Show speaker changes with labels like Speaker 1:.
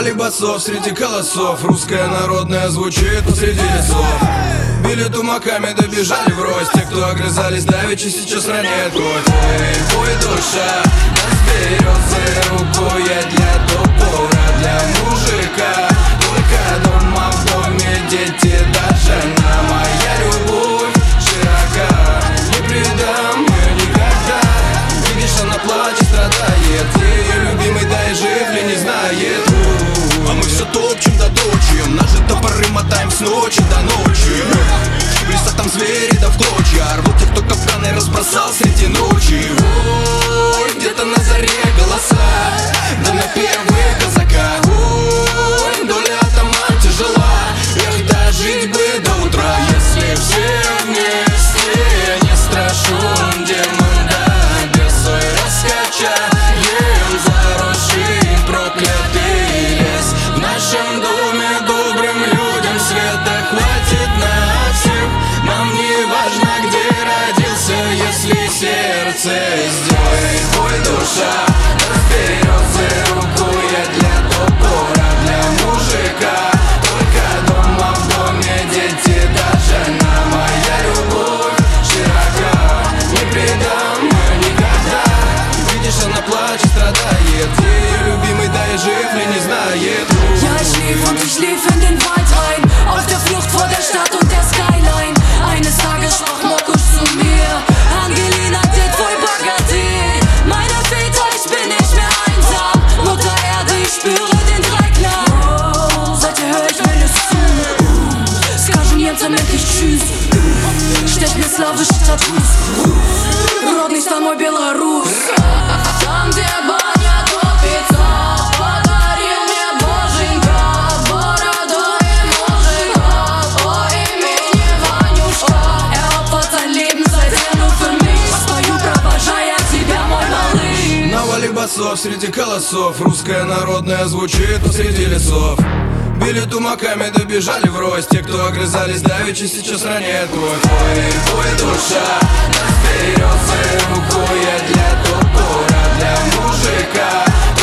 Speaker 1: Навали басов среди колосов, русская народная звучит посреди лесов. Били тумаками, добежали врозь. Те, кто огрызались давеча, сейчас роняет кровь. Ой, душа, нас берет за руку. Я для топора, для мужика. Только дома в доме дети, да жена. Моя любовь широка, не предам ее никогда. Видишь, она плачет, страдает. Ее любимый, да и жив ли не знает. А мы все топчем да точим. Наши топоры мотаем с ночи до ночи. В лесах там звери да в клочья. Рвут тех, кто капканы разбросал среди ночи. Ой, где-то на заре голоса, да напевы казака. Ой, доля атаман тяжела. Эх, дожить бы до утра. Если все вместе, не страшен демон, да бесой раскачаем заросший проклятый лес. В нашем доме добрым людям света хватит на всех. Нам не важно, где родился, если сердце сделает. Ой, душа, нас берет за руку. Я для топора, для мужика. Только дома в доме дети, да жена. Моя любовь широка, не предам ее никогда. Видишь, она плачет, страдает. Ее любимый, да и жив ли не знает.
Speaker 2: Ja, ich lief und ich lief in den Wald rein, auf der Flucht vor der Stadt und der Skyline. Eines Tages sprach Mokusch zu mir: Angelina, dir твой богатырь. Meine Väter, ich bin nicht mehr einsam. Mutter Erde, ich spüre den Dreiklang. Seither hör ich alles zu. Скажи немцам endlich tschüss. Stech mir slawische Tattoos. Родный стан мой Беларусь. Там, где баня топится, подарил мне Боженька бородой мужика по имени Ванюшка. Opfert sein Leben seither nur für mich. Спою, провожая тебя, мой малыш.
Speaker 1: Навали басов среди колосов, русская народная звучит посреди лесов. Били тумаками, добежали врозь. Те, кто огрызались давеча, сейчас роняет кровь. Ой, душа, нас берет за руку. Я для топора, для мужика.